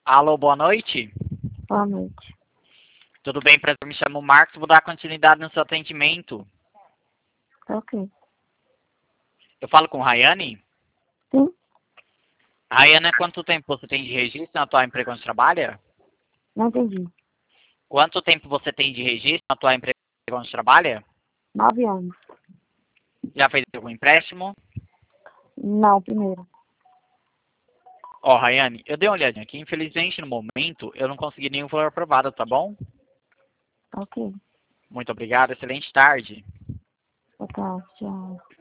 Alô, boa noite. Boa noite. Tudo bem, prazer, me chamo Marcos, vou dar continuidade no seu atendimento. Ok. Eu falo com Rayane? Sim? Rayane, quanto tempo você tem de registro na tua empresa onde trabalha? Não entendi. Quanto tempo você tem de registro na tua empresa onde trabalha? 9 anos. Já fez algum empréstimo? Não, primeiro. Ó, Rayane, eu dei uma olhadinha aqui, infelizmente no momento eu não consegui nenhum valor aprovado, tá bom? Ok. Muito obrigado, excelente tarde. Boa tarde. Tchau.